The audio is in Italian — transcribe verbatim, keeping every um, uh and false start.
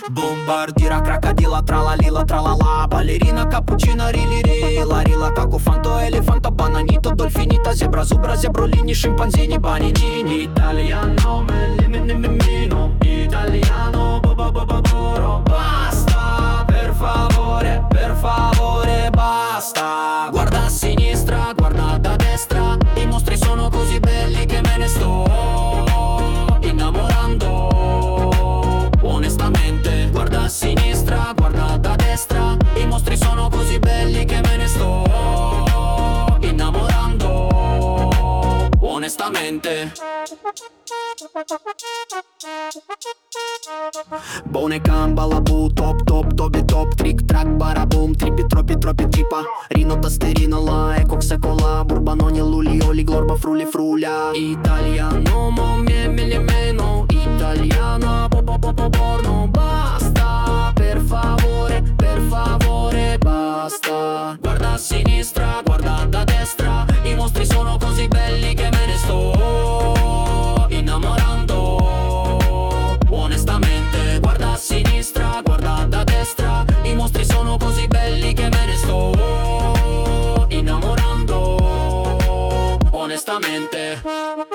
Бомбардира, крокодила, тралалила, тралала. Балерина, капучино, рири-ри. Ларила, как у фанто, элефанта, бананита, дольфинита, зебра, зубра, зебролини, шимпанзини, банинини. Итальяно, мелиминимино. Italiano, bo-bo-bo-bo-boro. Basta, per favore, per favore, basta. Guarda a sinistra, guarda da destra. I mostri sono così belli che me ne sto innamorando. Onestamente, guarda a sinistra, guarda da destra. I mostri sono così belli che me ne sto innamorando. Onestamente. Bone camba la bu, top top, tobi top, трик трак, барабум, трипи тропи тропи трипа, рино тастерина ла, екок секола, бурбанони лули, оли, глорба, фрули, фруля. Italiano, momie, mele, meno, italiano, po po po po porno, basta, per favore, per favore, basta. Guarda a sinistra, guarda da destra, i mostri sono così belli che me ne sto innamorando. Onestamente, guarda a sinistra, guarda da destra, i mostri sono così belli che me ne sto innamorando. Onestamente.